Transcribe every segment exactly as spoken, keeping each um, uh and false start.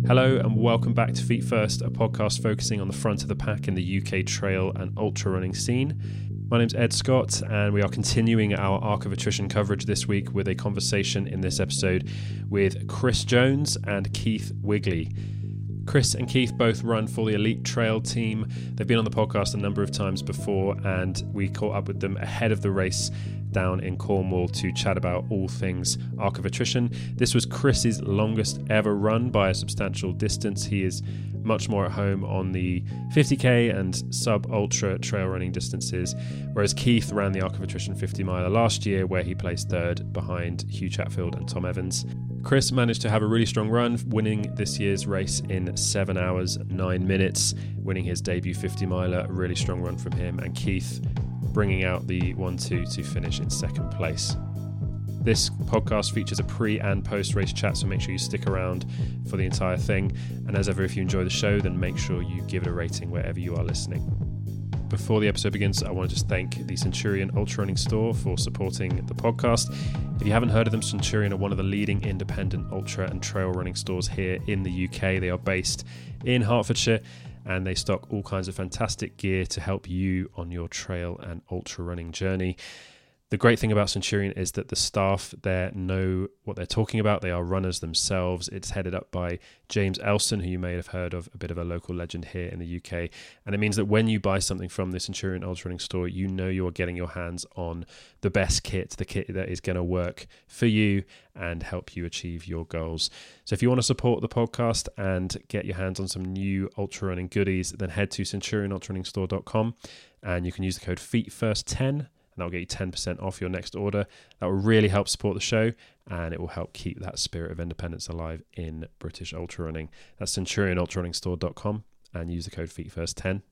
Hello and welcome back to Feet First, a podcast focusing on the front of the pack in the U K trail and ultra running scene. My name's Ed Scott and we are continuing our Arc of Attrition coverage this week with a conversation in this episode with Chris Jones and Keith Wigley. Chris and Keith both run for the Elite Trail team. They've been on the podcast a number of times before and we caught up with them ahead of the race down in Cornwall to chat about all things Arc of Attrition. This was Chris's longest ever run by a substantial distance. He is much more at home on the fifty k and sub-ultra trail running distances, whereas Keith ran the Arc of Attrition fifty miler last year where he placed third behind Hugh Chatfield and Tom Evans. Chris managed to have a really strong run, winning this year's race in seven hours, nine minutes, winning his debut fifty miler, a really strong run from him, and Keith bringing out the one two to finish in second place. This podcast features a pre and post race chat, so make sure you stick around for the entire thing. And as ever, if you enjoy the show, then make sure you give it a rating wherever you are listening. Before the episode begins, I want to just thank the Centurion Ultra Running Store for supporting the podcast. If you haven't heard of them, Centurion are one of the leading independent ultra and trail running stores here in the U K. They are based in Hertfordshire and they stock all kinds of fantastic gear to help you on your trail and ultra running journey. The great thing about Centurion is that the staff there know what they're talking about. They are runners themselves. It's headed up by James Elson, who you may have heard of, a bit of a local legend here in the U K. And it means that when you buy something from the Centurion Ultra Running Store, you know you're getting your hands on the best kit, the kit that is going to work for you and help you achieve your goals. So if you want to support the podcast and get your hands on some new ultra running goodies, then head to centurion ultra running store dot com and you can use the code feet first ten. And that'll get you ten percent off your next order. That will really help support the show and it will help keep that spirit of independence alive in British ultra running. That's centurion ultra running store dot com and use the code feet first ten.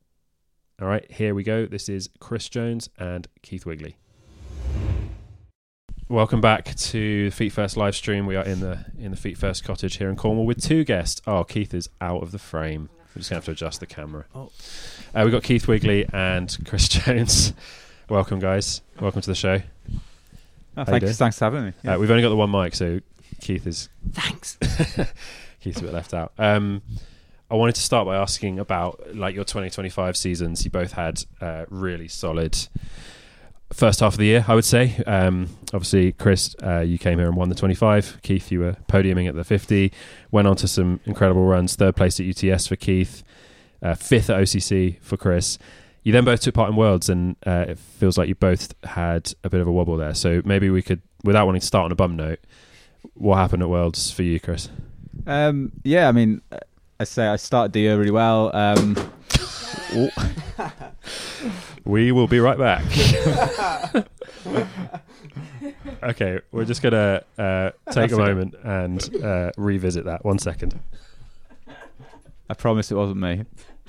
All right, here we go. This is Chris Jones and Keith Wigley. Welcome back to the Feet First live stream. We are in the in the Feet First cottage here in Cornwall with two guests. Oh, Keith is out of the frame. We're just going to have to adjust the camera. Oh. Uh, we've got Keith Wigley and Chris Jones. Welcome, guys. Welcome to the show. Oh, thanks, thanks for having me. Yeah. Uh, we've only got the one mic, so Keith is... Thanks. Keith's a bit left out. Um, I wanted to start by asking about like your twenty twenty-five seasons. You both had uh, really solid first half of the year, I would say. Um, obviously, Chris, uh, you came here and won the twenty-five. Keith, you were podiuming at the fifty. Went on to some incredible runs. Third place at U T S for Keith. Uh, fifth at O C C for Chris. You then both took part in Worlds and uh, it feels like you both had a bit of a wobble there. So maybe we could, without wanting to start on a bum note, what happened at Worlds for you, Chris? Um, yeah, I mean, I say I started the year really well. Um, we will be right back. Okay, we're just going to uh, take a moment and uh, revisit that. One second. I promise it wasn't me.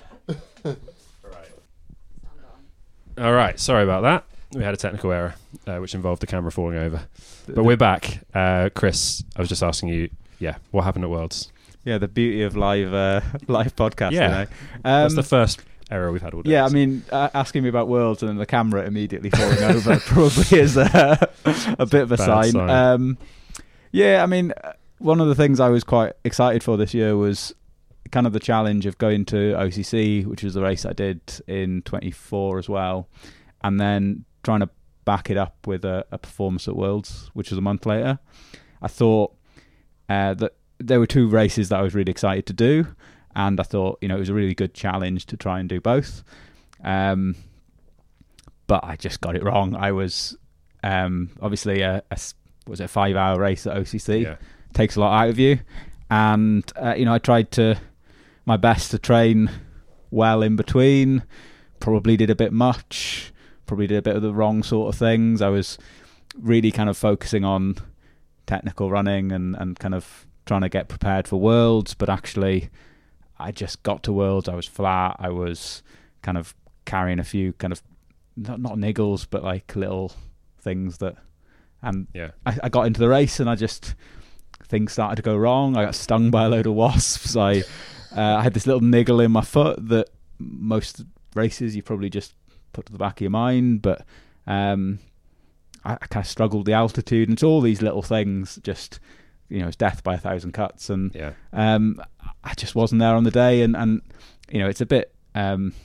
All right, sorry about that. We had a technical error, uh, which involved the camera falling over. The, but we're back. Uh, Chris, I was just asking you, yeah, what happened at Worlds? Yeah, the beauty of live uh, live podcasting. Yeah, um, that's the first error we've had all day. Yeah, I mean, uh, asking me about Worlds and then the camera immediately falling over probably is a, a bit of a sign. sign. Um, yeah, I mean, one of the things I was quite excited for this year was kind of the challenge of going to O C C, which was the race I did in twenty-four as well, and then trying to back it up with a, a performance at Worlds, which was a month later. I thought uh, that there were two races that I was really excited to do, and I thought, you know, it was a really good challenge to try and do both. Um, but I just got it wrong. I was um, obviously a, a was it a five-hour race at O C C. Yeah. Takes a lot out of you, and uh, you know, I tried to. my best to train well in between, probably did a bit much, probably did a bit of the wrong sort of things. I was really kind of focusing on technical running and, and kind of trying to get prepared for Worlds, but actually I just got to Worlds, I was flat, I was kind of carrying a few kind of, not, not niggles, but like little things that, and yeah. I, I got into the race and I just, things started to go wrong. I got stung by a load of wasps. I Uh, I had this little niggle in my foot that most races you probably just put to the back of your mind, but um, I, I kind of struggled with the altitude, and it's all these little things. Just, you know, it's death by a thousand cuts, and yeah. um, I just wasn't there on the day, and, and you know, it's a bit um,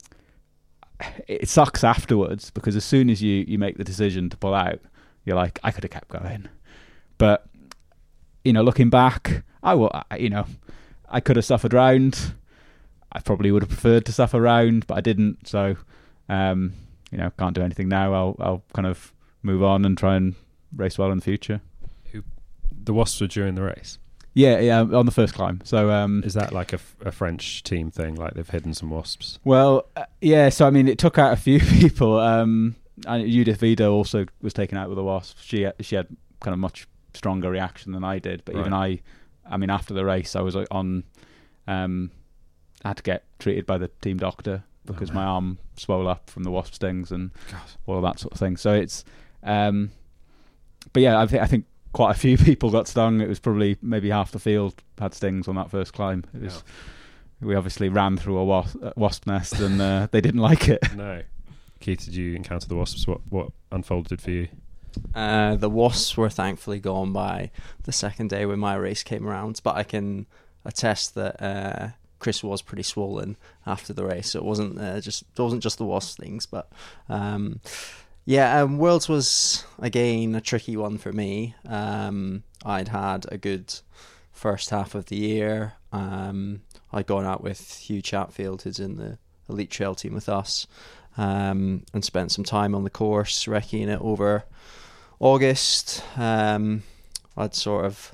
it sucks afterwards, because as soon as you, you make the decision to pull out, you're like, I could have kept going. But you know, looking back, I will, you know, I could have suffered round. I probably would have preferred to suffer round, but I didn't. So, um, you know, can't do anything now. I'll I'll kind of move on and try and race well in the future. Who, the Wasps were during the race? Yeah, yeah, on the first climb. So, um, is that like a, a French team thing? Like they've hidden some Wasps? Well, uh, yeah. So I mean, it took out a few people. Um, and Judith Vida also was taken out with a Wasp. She she had kind of much stronger reaction than I did. But right. even I, I mean, after the race, I was like on. Um, I had to get treated by the team doctor because oh, my arm swelled up from the wasp stings and God. all of that sort of thing. So it's, um, but yeah, I, th- I think quite a few people got stung. It was probably maybe half the field had stings on that first climb. It was, yeah. We obviously ran through a wasp, uh, wasp nest, and uh, they didn't like it. No. Keith, did you encounter the wasps? What what unfolded for you? Uh, the wasps were thankfully gone by the second day when my race came around, but I can attest that. Uh, Chris was pretty swollen after the race, so it wasn't uh, just it wasn't just the wasp things, but um, yeah, um, Worlds was again a tricky one for me. Um, I'd had a good first half of the year. Um, I'd gone out with Hugh Chatfield, who's in the elite trail team with us, um, and spent some time on the course, recceing it over August. Um, I'd sort of.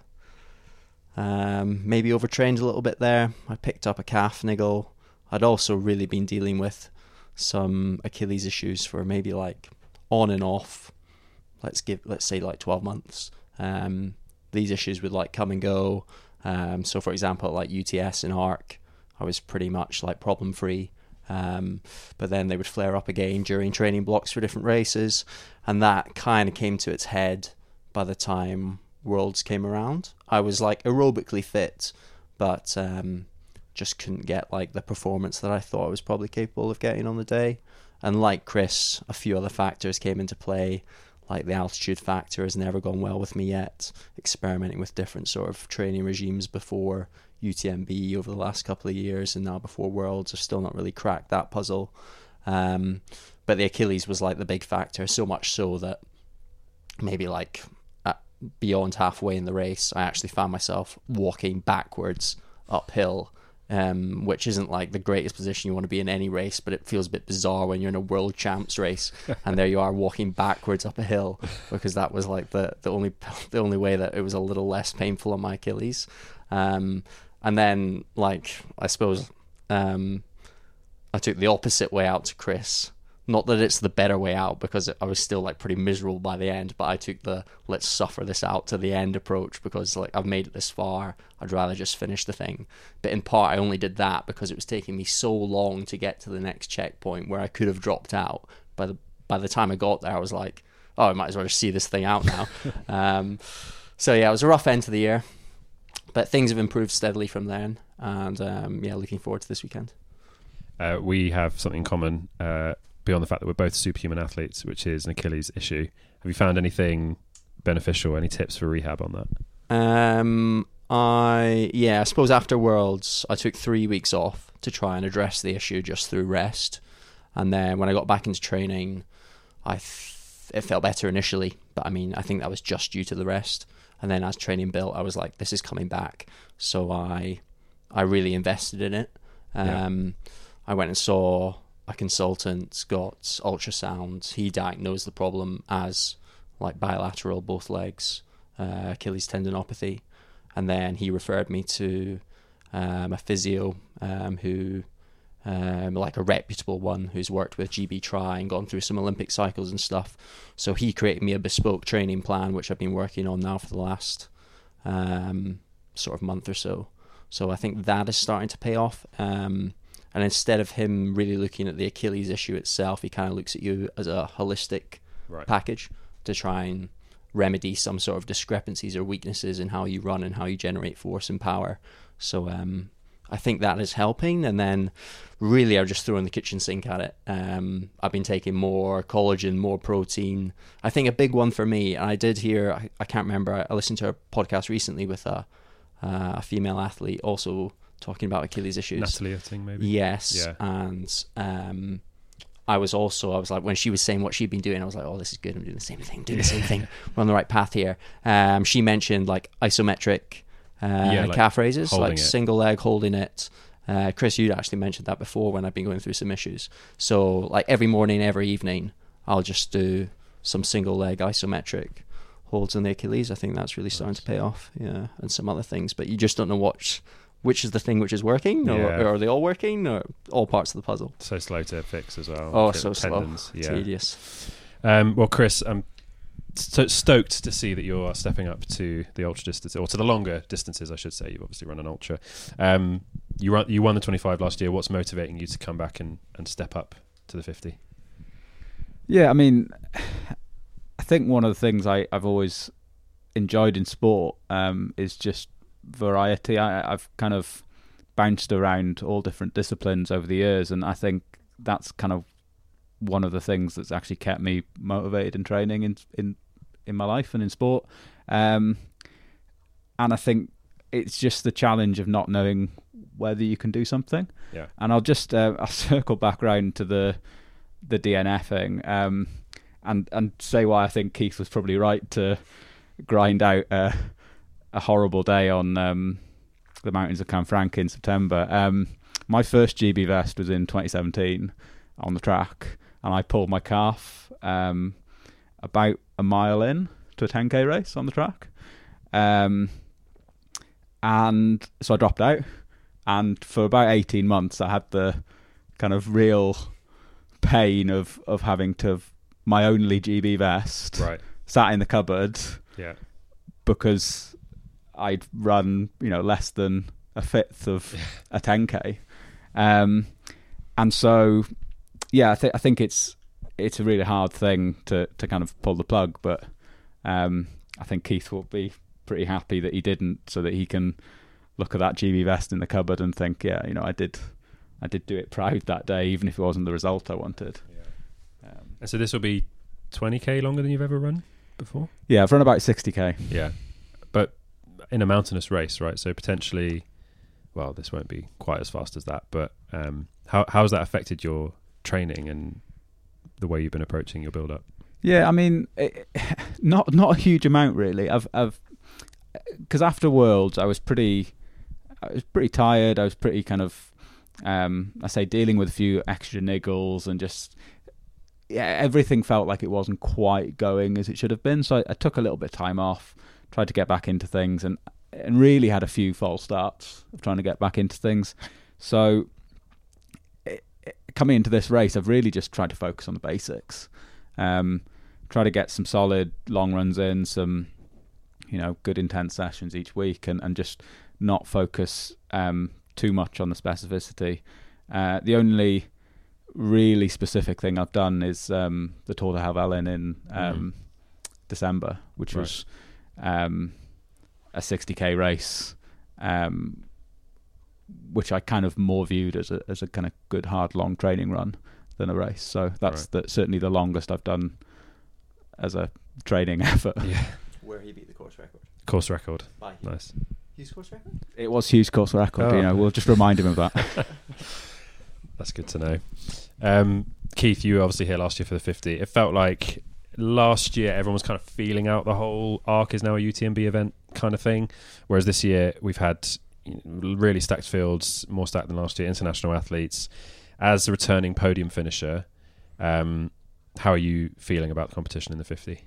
Um, maybe overtrained a little bit there. I picked up a calf niggle. I'd also really been dealing with some Achilles issues for maybe like on and off. Let's give, let's say like twelve months. Um, these issues would like come and go. Um, so for example, like U T S and ARC, I was pretty much like problem free. Um, but then they would flare up again during training blocks for different races, and that kind of came to its head by the time Worlds came around. I was like aerobically fit, but um, just couldn't get like the performance that I thought I was probably capable of getting on the day. And like Chris, a few other factors came into play, like the altitude factor has never gone well with me yet. Experimenting with different sort of training regimes before U T M B over the last couple of years, and now before Worlds, I've still not really cracked that puzzle. Um, but the Achilles was like the big factor, so much so that maybe like beyond halfway in the race, I actually found myself walking backwards uphill, um, which isn't like the greatest position you want to be in any race, but it feels a bit bizarre when you're in a world champs race and there you are walking backwards up a hill, because that was like the, the only the only way that it was a little less painful on my Achilles. Um, and then like I suppose um, I took the opposite way out to Chris. Not that it's the better way out, because I was still like pretty miserable by the end, but I took the let's suffer this out to the end approach, because like I've made it this far, I'd rather just finish the thing. But in part I only did that because it was taking me so long to get to the next checkpoint where I could have dropped out. By the by the time I got there I was like, oh, I might as well just see this thing out now. um, so yeah, it was a rough end to the year, but things have improved steadily from then, and um, yeah, looking forward to this weekend. Uh, we have something in common, uh, beyond the fact that we're both superhuman athletes, which is an Achilles issue. Have you found anything beneficial, any tips for rehab on that? Um, I, yeah, I suppose after Worlds, I took three weeks off to try and address the issue just through rest. And then when I got back into training, I th- it felt better initially, but I mean, I think that was just due to the rest. And then as training built, I was like, this is coming back. So I, I really invested in it. Um, yeah. I went and saw a consultant, got ultrasound. He diagnosed the problem as like bilateral, both legs, uh, Achilles tendinopathy, and then he referred me to um, a physio um, who, um, like a reputable one, who's worked with G B Tri and gone through some Olympic cycles and stuff. So he created me a bespoke training plan, which I've been working on now for the last um, sort of month or so. So I think that is starting to pay off. Um, And instead of him really looking at the Achilles issue itself, he kind of looks at you as a holistic right. package to try and remedy some sort of discrepancies or weaknesses in how you run and how you generate force and power. So um, I think that is helping. And then really I've just thrown the kitchen sink at it. Um, I've been taking more collagen, more protein. I think a big one for me, and I did hear, I, I can't remember, I listened to a podcast recently with a, uh, a female athlete also talking about Achilles issues. Natalie, I think maybe. Yes, Yeah. and um, I was also, I was like, when she was saying what she'd been doing, I was like, oh, this is good. I'm doing the same thing, doing the same thing. We're on the right path here. Um, she mentioned like isometric uh, Yeah, like calf raises, holding like it. single leg holding it. Uh, Chris, you'd actually mentioned that before when I've been going through some issues. So like every morning, every evening, I'll just do some single leg isometric holds on the Achilles. I think that's really starting Nice. to pay off. Yeah, and some other things, but you just don't know what, which is the thing which is working, or, Yeah. or are they all working, or all parts of the puzzle? So slow to fix as well. Oh, T- so slow. tendons. Yeah. Tedious. Um, well, Chris, I'm st- stoked to see that you're stepping up to the ultra distance, or to the longer distances, I should say. You've obviously run an ultra. Um, you run, you won the twenty-five last year. What's motivating you to come back and, and step up to the fifty? Yeah, I mean, I think one of the things I, I've always enjoyed in sport um, is just variety. I, I've kind of bounced around all different disciplines over the years, and I think that's kind of one of the things that's actually kept me motivated in training in in, in my life and in sport. Um, and I think it's just the challenge of not knowing whether you can do something. Yeah. And I'll just uh, I'll circle back around to the the D N F thing, um, and and say why I think Keith was probably right to grind out a, a horrible day on um, the mountains of Canfranc in September. Um, my first G B vest was in twenty seventeen on the track, and I pulled my calf um, about a mile in to a ten K race on the track. Um, and so I dropped out, and for about eighteen months I had the kind of real pain of, of having to have my only G B vest Right. sat in the cupboard Yeah. because I'd run, you know, less than a fifth of a ten K. Um, and so, yeah, I, th- I think it's it's a really hard thing to, to kind of pull the plug, but um, I think Keith will be pretty happy that he didn't, so that he can look at that G B vest in the cupboard and think, yeah, you know, I did I did do it proud that day, even if it wasn't the result I wanted. Yeah. Um, And so this will be twenty K longer than you've ever run before? yeah, I've run about sixty K. Yeah. But in a mountainous race, right? So potentially, well, this won't be quite as fast as that, but um, how how has that affected your training and the way you've been approaching your build-up? Yeah, I mean, it, not not a huge amount really. I've I've because after Worlds, I was pretty, I was pretty tired. I was pretty kind of, um, I say, dealing with a few extra niggles and just, yeah, everything felt like it wasn't quite going as it should have been. So I, I took a little bit of time off, tried to get back into things, and and really had a few false starts of trying to get back into things. So it, it, coming into this race, I've really just tried to focus on the basics. Um, try to get some solid long runs in, some, you know, good intense sessions each week, and, and just not focus um, too much on the specificity. Uh, the only really specific thing I've done is um, the Tour de Helvellyn in um, mm. December, which right. was um, a sixty K race, um, which I kind of more viewed as a as a kind of good hard long training run than a race. So that's right. the, certainly the longest I've done as a training effort. Yeah. Where he beat the course record. Course record. Bye. Nice. Hughes course record? It was Hughes' course record, Oh. you know, we'll just remind him of that. That's good to know. Um, Keith, you were obviously here last year for the fifty. It felt like last year everyone was kind of feeling out the whole ARC is now a U T M B event kind of thing, whereas this year we've had really stacked fields, more stacked than last year, international athletes. As a returning podium finisher, um, how are you feeling about the competition in the fifty?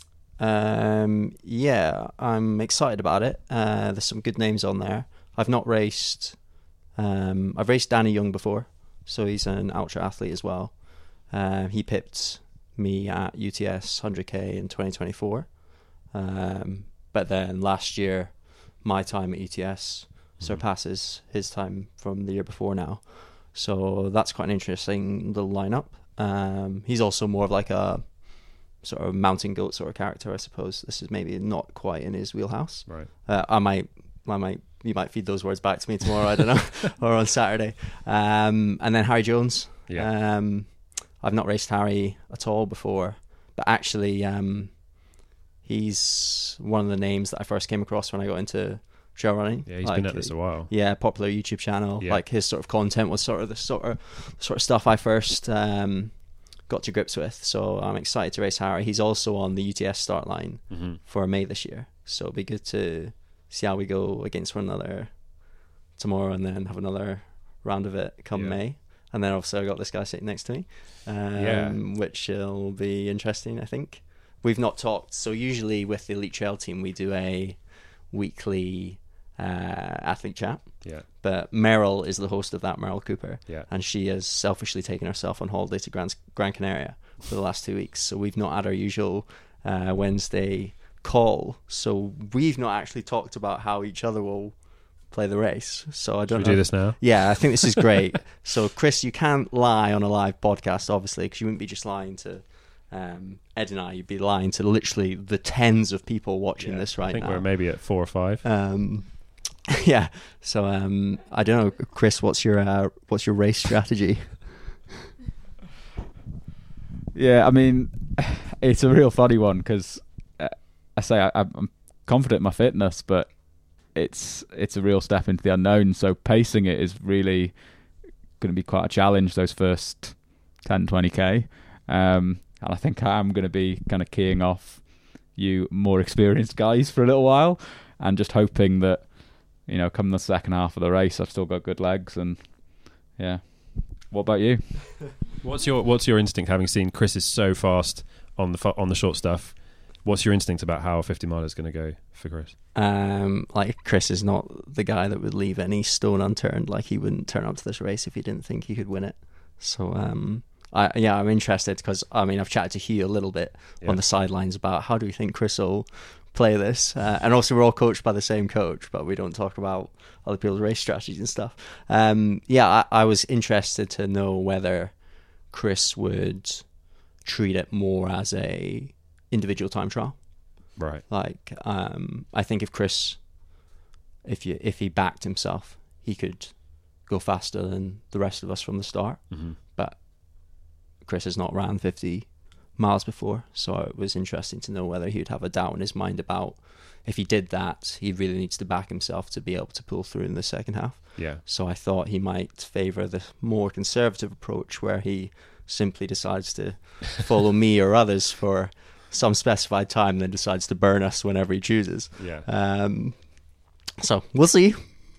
Um, yeah, I'm excited about it. Uh, there's some good names on there. I've not raced. Um, I've raced Danny Young before, so he's an ultra athlete as well. Uh, he pipped me at U T S one hundred K in twenty twenty-four. Um, but then last year, my time at U T S surpasses his time from the year before now. So that's quite an interesting little lineup. Um, he's also more of like a sort of mountain goat sort of character, I suppose. This is maybe not quite in his wheelhouse. Right. Uh, I might, I might, you might feed those words back to me tomorrow. I don't know, or on Saturday. Um, and then Harry Jones. Yeah. Um, I've not raced Harry at all before, but actually, um, he's one of the names that I first came across when I got into trail running. Yeah, he's like, been at this a while. Yeah, popular YouTube channel. Yeah. Like his sort of content was sort of the sort of sort of stuff I first um, got to grips with. So I'm excited to race Harry. He's also on the U T S start line Mm-hmm. for May this year. So it'll be good to see how we go against one another tomorrow, and then have another round of it come Yeah. May. And then also I got this guy sitting next to me, um, Yeah. which will be interesting, I think. We've not talked. So usually with the Elite Trail team, we do a weekly uh, athlete chat. Yeah. But Meryl is the host of that, Meryl Cooper. Yeah. And she has selfishly taken herself on holiday to Gran, Gran Canaria for the last two weeks. So we've not had our usual uh, Wednesday call. So we've not actually talked about how each other will play the race. So I don't Should know. we do this now? Yeah, I think this is great. So Chris, you can't lie on a live podcast, obviously, because you wouldn't be just lying to um, Ed and I. You'd be lying to literally the tens of people watching Yeah. this right I think now. we're maybe at four or five. Um, yeah. So um, I don't know, Chris. What's your uh, what's your race strategy? Yeah, I mean, it's a real funny one because uh, I say I, I'm confident in my fitness, but it's it's a real step into the unknown. So pacing it is really going to be quite a challenge those first ten, twenty k. Um, and I think I'm going to be kind of keying off you more experienced guys for a little while, and just hoping that, you know, come the second half of the race, I've still got good legs. And yeah, what about you? What's your What's your instinct, having seen Chris is so fast on the fu- on the short stuff? What's your instinct about how a fifty mile is going to go for Chris? Um, like Chris is not the guy that would leave any stone unturned. Like he wouldn't turn up to this race if he didn't think he could win it. So um, I yeah, I'm interested because I mean I've chatted to Hugh a little bit Yeah. on the sidelines about how do we think Chris will play this, uh, and also we're all coached by the same coach, but we don't talk about other people's race strategies and stuff. Um, yeah, I, I was interested to know whether Chris would treat it more as a individual time trial. Right. Like, um, I think if Chris, if you if he backed himself, he could go faster than the rest of us from the start. Mm-hmm. But Chris has not ran fifty miles before, so it was interesting to know whether he would have a doubt in his mind about if he did that, he really needs to back himself to be able to pull through in the second half. Yeah. So I thought he might favour the more conservative approach where he simply decides to follow me or others for some specified time, then decides to burn us whenever he chooses. Yeah. Um, so we'll see.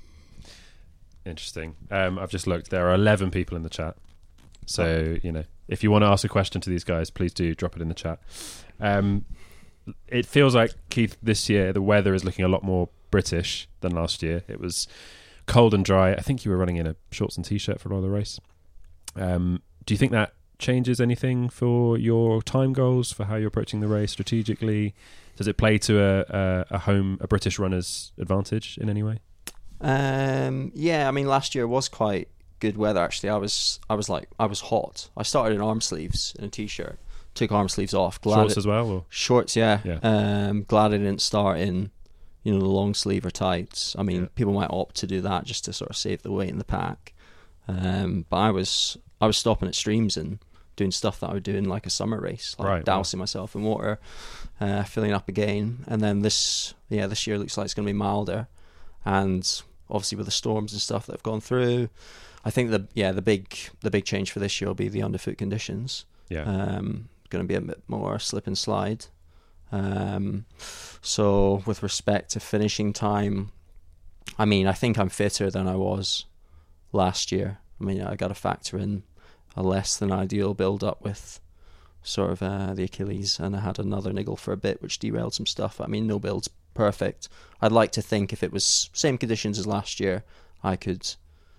Interesting. Um, I've just looked. There are eleven people in the chat. So, you know, if you want to ask a question to these guys, please do drop it in the chat. Um, it feels like, Keith, this year the weather is looking a lot more British than last year. It was cold and dry. I think you were running in a shorts and t-shirt for a lot of the race. Um, do you think that changes anything for your time goals, for how you're approaching the race strategically? Does it play to a, a, a home, a British runner's advantage in any way? Um, yeah, I mean, last year was quite good weather. Actually, I was, I was like, I was hot. I started in arm sleeves in a t-shirt, took arm sleeves off. Glad Shorts it, as well? Or? Shorts, yeah. Yeah. Um, glad I didn't start in, you know, the long sleeve or tights. I mean, Yeah. people might opt to do that just to sort of save the weight in the pack. Um, but I was, I was stopping at streams and doing stuff that I would do in like a summer race, like Right, dousing myself in water, uh, filling up again. And then this, yeah, this year looks like it's going to be milder, and obviously with the storms and stuff that have gone through, I think the yeah the big the big change for this year will be the underfoot conditions. Yeah. Um, going to be a bit more slip and slide. Um, so with respect to finishing time, I mean, I think I'm fitter than I was last year. I mean, I got to factor in a less than ideal build up with sort of uh, the Achilles, and I had another niggle for a bit which derailed some stuff. I mean, no build's perfect. I'd like to think if it was same conditions as last year, I could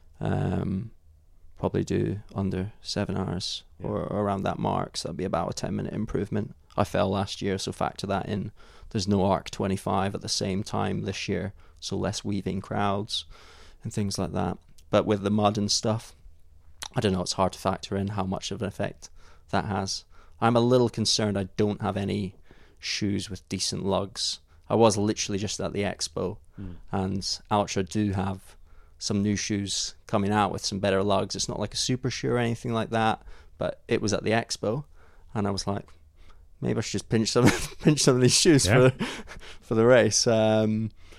um, probably do under seven hours Yeah. or around that mark. So that'd be about a ten minute improvement. I fell last year, so factor that in. There's no ARC twenty-five at the same time this year, so less weaving crowds and things like that. But with the mud and stuff, I don't know, it's hard to factor in how much of an effect that has. I'm a little concerned I don't have any shoes with decent lugs. I was literally just at the expo, Mm. and Ultra do have some new shoes coming out with some better lugs. It's not like a super shoe or anything like that, but it was at the expo, and I was like, maybe I should just pinch some pinch some of these shoes Yeah. for for the race. Um,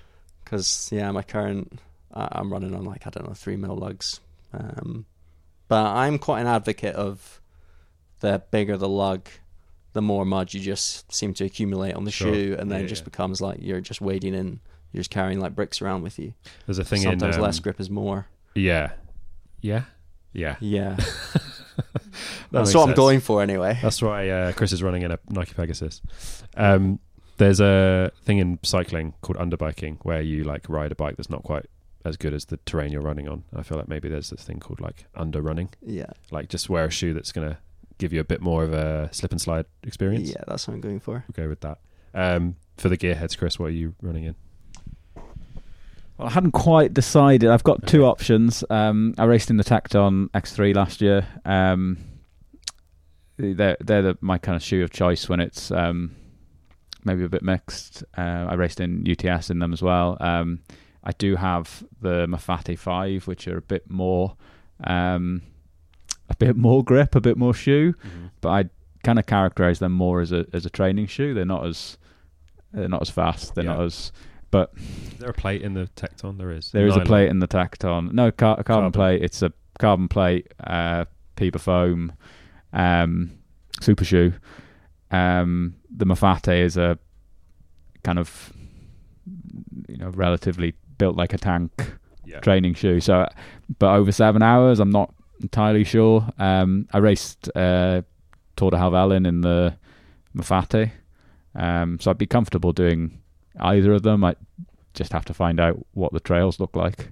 because yeah, my current uh, I'm running on like I don't know three mil lugs, um, but I'm quite an advocate of the bigger the lug, the more mud you just seem to accumulate on the Sure. shoe, and then Yeah, it just yeah. becomes like you're just wading in, you're just carrying like bricks around with you. There's a thing Sometimes in um, less grip is more. Yeah, yeah, yeah. Yeah, That that's makes what I'm sense. going for anyway. That's why uh, Chris is running in a Nike Pegasus. Um, there's a thing in cycling called underbiking where you like ride a bike that's not quite as good as the terrain you're running on. I feel like maybe there's this thing called like underrunning, Yeah, like just wear a shoe that's gonna give you a bit more of a slip and slide experience. yeah, that's what I'm going for. We'll go with that. Um, for the gearheads, Chris, what are you running in? Well, I hadn't quite decided. I've got two Okay. options. Um, I raced in the Tecton X three last year. Um, they're they're the, my kind of shoe of choice when it's um, maybe a bit mixed. Uh, I raced in U T S in them as well. Um, I do have the Mafate five, which are a bit more, um, a bit more grip, a bit more shoe, Mm-hmm. but I kind of characterize them more as a as a training shoe. They're not as they're not as fast. They're Yeah. not as Is there a plate in the Tecton? There is. There is Nylon. a plate in the Tecton. No, car- carbon, Carbon. plate. It's a carbon plate, uh, Piba foam, um, super shoe. Um, the Mafate is a kind of, you know, relatively built like a tank Yeah. training shoe. So, but over seven hours, I'm not entirely sure. Um, I raced uh, Tour de Havelin in the Mafate, um, so I'd be comfortable doing either of them. I just have to find out what the trails look like.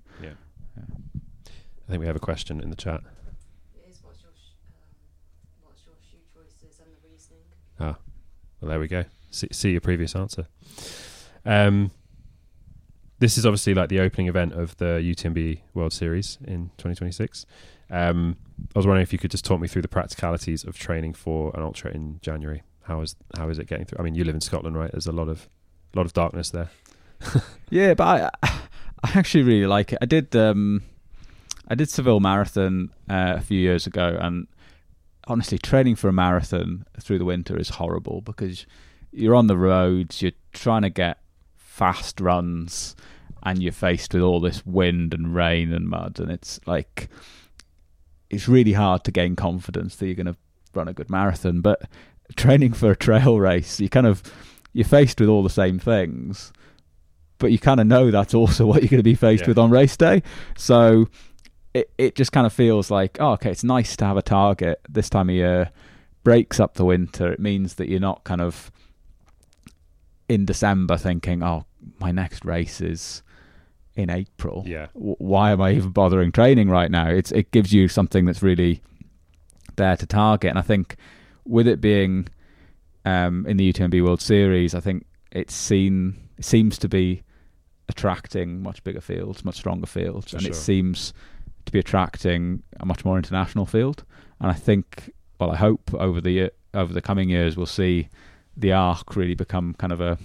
I think we have a question in the chat. It is what's your sh- um, what's your shoe choices and the reasoning? Well, there we go. See, see your previous answer. Um, this is obviously like the opening event of the U T M B World Series in twenty twenty-six. Um, I was wondering if you could just talk me through the practicalities of training for an ultra in January. How is how is it getting through? I mean, you live in Scotland, right? There's a lot of lot of darkness there. Yeah, but I, I actually really like it. I did um, I did Seville Marathon uh, a few years ago, and honestly, training for a marathon through the winter is horrible because you're on the roads, you're trying to get fast runs, and you're faced with all this wind and rain and mud, and it's like it's really hard to gain confidence that you're going to run a good marathon. But training for a trail race, you kind of you're faced with all the same things, but you kind of know that's also what you're going to be faced Yeah. with on race day. So it it just kind of feels like, oh, okay, it's nice to have a target this time of year. Breaks up the winter. It means that you're not kind of in December thinking, oh, my next race is in April. Yeah. W- why am I even bothering training right now? It's it gives you something that's really there to target. And I think with it being um, in the U T M B World Series, I think it's seen it seems to be attracting much bigger fields, much stronger fields, For and sure. it seems to be attracting a much more international field. And I think, well, I hope over the year, over the coming years we'll see the Arc really become kind of a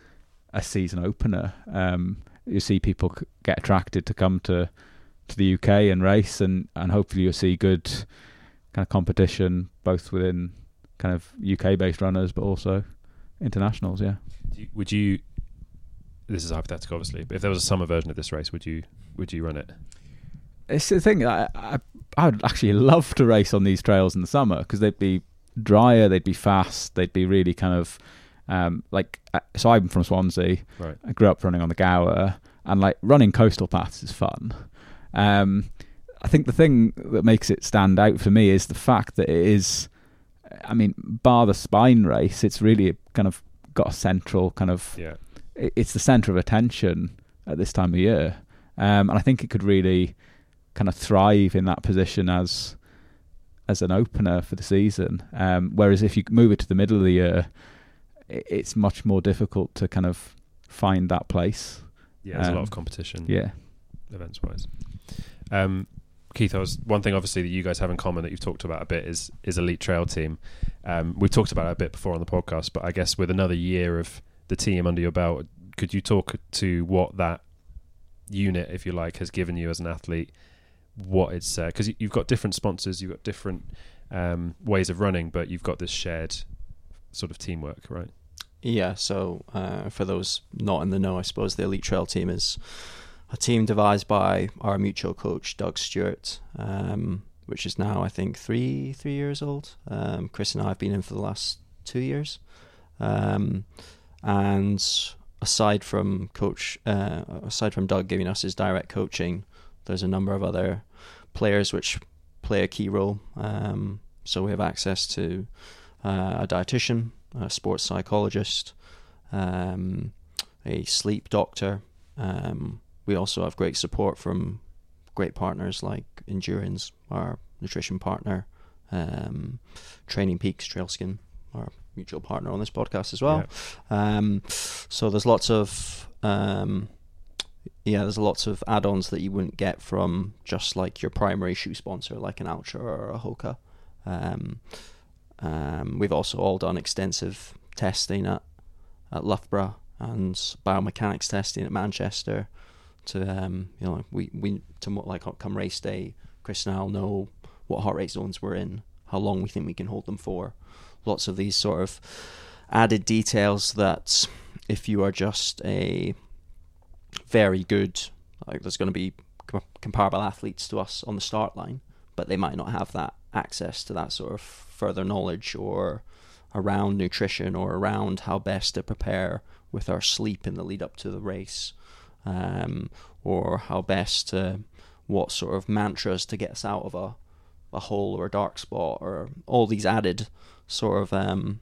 a season opener. Um, you see people c- get attracted to come to to the U K and race, and, and hopefully you'll see good kind of competition both within kind of U K based runners, but also internationals. Yeah. Do you, would you? This is hypothetical, obviously. But if there was a summer version of this race, would you would you run it? It's the thing. I I I'd actually love to race on these trails in the summer because they'd be drier, they'd be fast, they'd be really kind of um, like. uh, So I'm from Swansea. Right. I grew up running on the Gower, and like running coastal paths is fun. Um, I think the thing that makes it stand out for me is the fact that it is. I mean, bar the Spine race, it's really kind of got a central kind of. Yeah. it- It's the centre of attention at this time of year, um, and I think it could really kind of thrive in that position as as an opener for the season. Um, whereas if you move it to the middle of the year, i- it's much more difficult to kind of find that place. Yeah. There's a lot Um, of competition. Yeah. Events wise. Um, Keith, I was one thing obviously that you guys have in common that you've talked about a bit is is Elite Trail Team. Um, we've talked about it a bit before on the podcast, but I guess with another year of the team under your belt, could you talk to what that unit, if you like, has given you as an athlete? What it's because you've got different sponsors, you've got different um, ways of running, but you've got this shared sort of teamwork, right? Yeah, so uh, for those not in the know, I suppose the Elite Trail team is a team devised by our mutual coach, Doug Stewart, um, which is now, I think, three three years old. Um, Chris and I have been in for the last two years. Um, and aside from coach, uh, aside from Doug giving us his direct coaching, there's a number of other players which play a key role. Um, so we have access to uh, a dietitian, a sports psychologist, um, a sleep doctor. Um, we also have great support from great partners like Endurance, our nutrition partner, um, Training Peaks, Trailskin, our mutual partner on this podcast as well. Yeah. Um, so there's lots of um, yeah, there's lots of add-ons that you wouldn't get from just like your primary shoe sponsor, like an Altra or a Hoka. Um, um, we've also all done extensive testing at at Loughborough and biomechanics testing at Manchester. To um, you know, we we to like come race day, Chris and I'll know what heart rate zones we're in, how long we think we can hold them for. Lots of these sort of added details that if you are just a very good, like there's going to be com- comparable athletes to us on the start line, but they might not have that access to that sort of further knowledge or around nutrition or around how best to prepare with our sleep in the lead up to the race, um, or how best to, what sort of mantras to get us out of a, a hole or a dark spot, or all these added sort of um,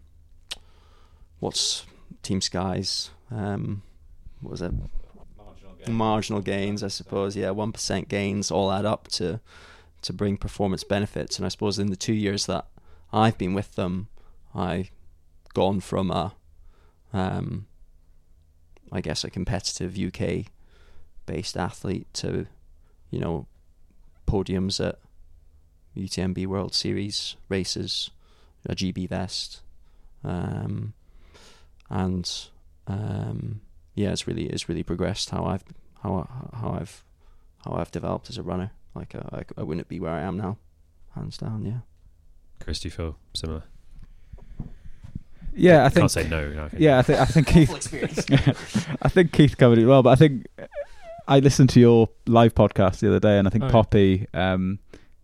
what's Team Sky's um, what was it? Marginal gains. Marginal gains, I suppose. Yeah, one percent gains all add up to to bring performance benefits. And I suppose in the two years that I've been with them, I've gone from a, um, I guess a competitive U K based athlete to, you know, podiums at U T M B World Series races, a G B vest, um, and um, yeah, it's really it's really progressed how I've how how I've how I've developed as a runner. Like uh, I, I wouldn't be where I am now, hands down. Yeah. Chris, do you feel similar? Yeah, I think. Can't say no. Okay. Yeah, I think I think Keith. I think Keith covered it well, but I think I listened to your live podcast the other day, and I think oh, Poppy um,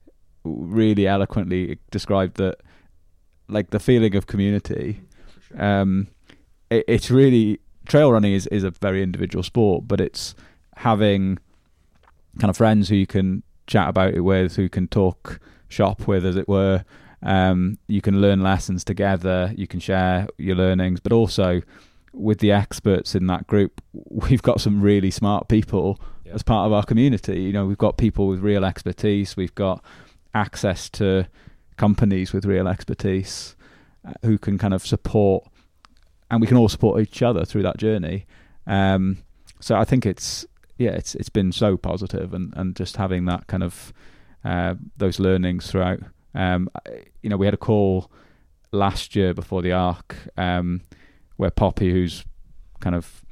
really eloquently described that, like the feeling of community. Sure. Um, it, it's really trail running is is a very individual sport, but it's having kind of friends who you can chat about it with, who can talk shop with, as it were. Um, you can learn lessons together, you can share your learnings, but also with the experts in that group, we've got some really smart people yeah. as part of our community. You know, we've got people with real expertise, we've got access to companies with real expertise uh, who can kind of support, and we can all support each other through that journey. Um, so I think it's, yeah, it's it's been so positive, and, and just having that kind of, uh, those learnings throughout. Um, you know, we had a call last year before the Arc, um, where Poppy, who's kind of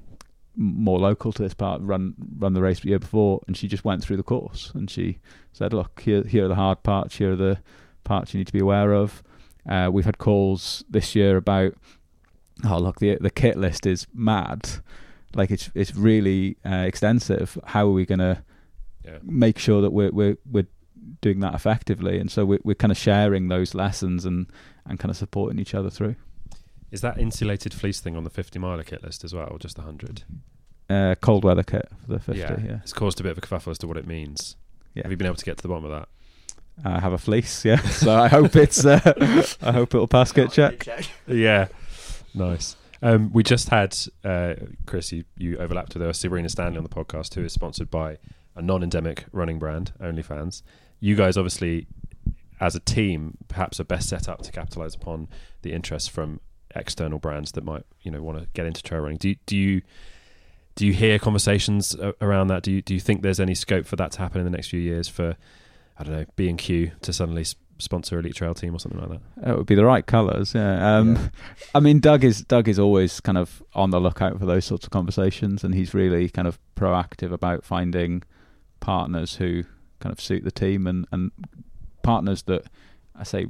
more local to this part, run run the race the year before, and she just went through the course and she said, "Look, here here are the hard parts, here are the parts you need to be aware of." Uh, we've had calls this year about, "Oh, look, the the kit list is mad. Like it's it's really uh, extensive. How are we going to yeah. make sure that we're we're we're doing that effectively?" And so we're we're kind of sharing those lessons and, and kind of supporting each other through. Is that insulated fleece thing on the fifty miler kit list as well, or just the hundred? Uh, cold weather kit for the fifty. Yeah. yeah, it's caused a bit of a kerfuffle as to what it means. Yeah. Have you been able to get to the bottom of that? I have a fleece, yeah. So I hope it's. Uh, I hope it'll pass kit check. Yeah, nice. Um, we just had uh, Chris. You, you overlapped with us, Sabrina Stanley on the podcast, who is sponsored by a non-endemic running brand, OnlyFans. You guys, obviously, as a team, perhaps are best set up to capitalise upon the interest from external brands that might, you know, want to get into trail running. Do you, do you do you hear conversations around that? Do you do you think there's any scope for that to happen in the next few years for, I don't know, B and Q to suddenly sponsor Elite Trail team or something like that? It would be the right colours, yeah. Um, yeah. I mean, Doug is Doug is always kind of on the lookout for those sorts of conversations, and he's really kind of proactive about finding partners who kind of suit the team, and, and partners that I say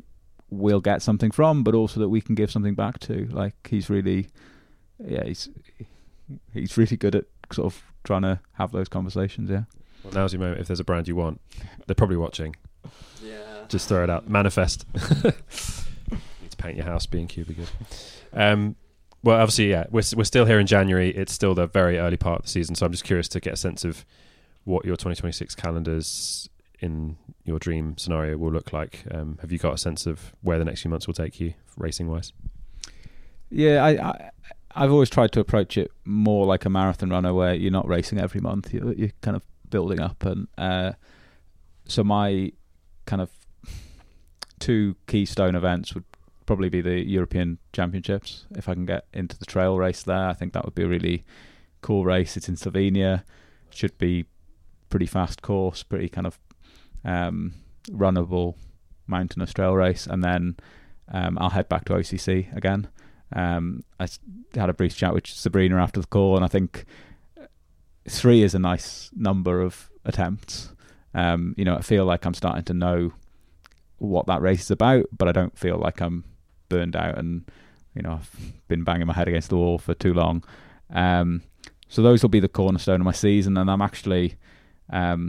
we'll get something from, but also that we can give something back to. Like he's really, yeah, he's he's really good at sort of trying to have those conversations. Yeah. Well, now's your moment. If there's a brand you want, they're probably watching. Yeah. Just throw it out. Manifest. Need to paint your house. B and Q be good. Um, well, obviously, yeah, we're we're still here in January. It's still the very early part of the season, so I'm just curious to get a sense of what your twenty twenty-six calendars in your dream scenario will look like. Um, have you got a sense of where the next few months will take you, racing wise? Yeah, I, I I've always tried to approach it more like a marathon runner, where you're not racing every month. You're, you're kind of building up, and uh, so my kind of two keystone events would probably be the European Championships. If I can get into the trail race there, I think that would be a really cool race. It's in Slovenia. Should be pretty fast course, pretty kind of um, runnable mountainous trail race, and then um, I'll head back to O C C again. Um, I had a brief chat with Sabrina after the call, and I think three is a nice number of attempts. Um, you know, I feel like I'm starting to know what that race is about, but I don't feel like I'm burned out and, you know, I've been banging my head against the wall for too long. Um, so those will be the cornerstone of my season, and I'm actually um,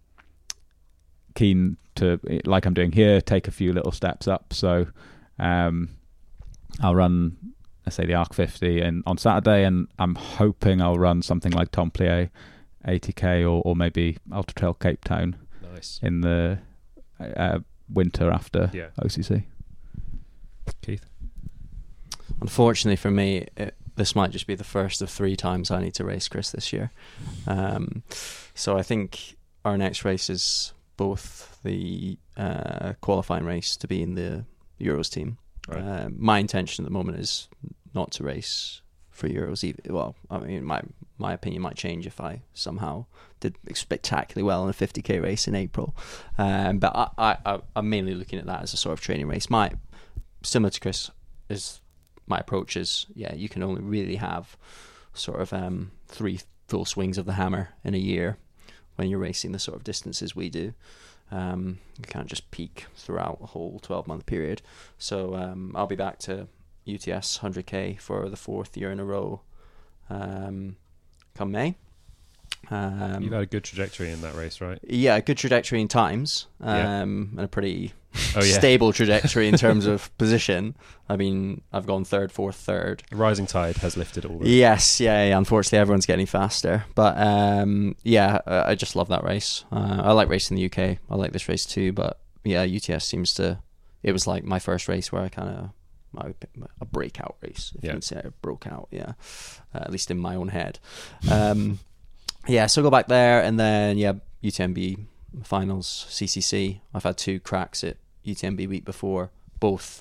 keen to, like I'm doing here, take a few little steps up. So um, I'll run, let's say, the Arc fifty and on Saturday, and I'm hoping I'll run something like Templier eighty K or, or maybe Ultra Trail Cape Town Nice. in the uh, winter after Yeah. O C C. Keith? Unfortunately for me, it, this might just be the first of three times I need to race Chris this year. Um, so I think our next race is both the uh, qualifying race to be in the Euros team. Right. Uh, my intention at the moment is not to race for Euros. Either. Well, I mean, my my opinion might change if I somehow did spectacularly well in a fifty K race in April. Um, but I, I, I'm mainly looking at that as a sort of training race. My similar to Chris is my approach is, yeah, you can only really have sort of um, three full swings of the hammer in a year when you're racing the sort of distances we do. Um, you can't just peak throughout a whole twelve month period. So um, I'll be back to U T S one hundred K for the fourth year in a row um, come May. Um, You've had a good trajectory in that race, right? Yeah, a good trajectory in times, um, Yeah. and a pretty Oh, yeah. stable trajectory in terms of position. I mean, I've gone third, fourth, third. The rising tide has lifted all the... Yes, yeah, yeah. Unfortunately, everyone's getting faster. But um, yeah, uh, I just love that race. Uh, I like racing in the U K. I like this race too. But yeah, U T S seems to... It was like my first race where I kind of... My, a breakout race, if Yeah. you can say it broke out, yeah. Uh, at least in my own head. Um, yeah, so go back there, and then, yeah, U T M B finals, C C C. I've had two cracks at U T M B week before, both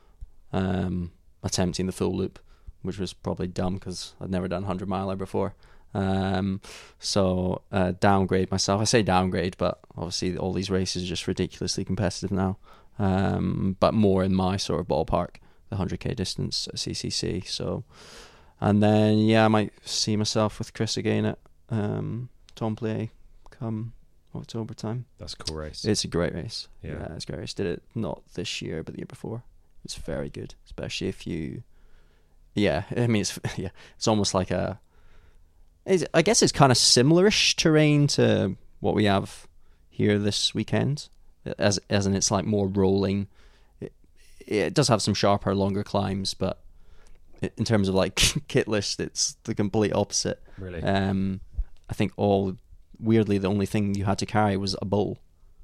um, attempting the full loop, which was probably dumb because I'd never done one hundred miler before. Um, so uh, downgrade myself. I say downgrade, but obviously all these races are just ridiculously competitive now. Um, but more in my sort of ballpark, the one hundred K distance at C C C. So, and then yeah, I might see myself with Chris again at um, Templier come October time. That's a cool race. It's a great race. Yeah. Yeah, it's a great race. Did it not this year, but the year before. It's very good, especially if you. Yeah, I mean it's yeah, it's almost like a. It's, I guess it's kind of similarish terrain to what we have here this weekend, as as in it's like more rolling. It, it does have some sharper, longer climbs, but in terms of like kit list, it's the complete opposite. Really? Um, I think all weirdly the only thing you had to carry was a bowl.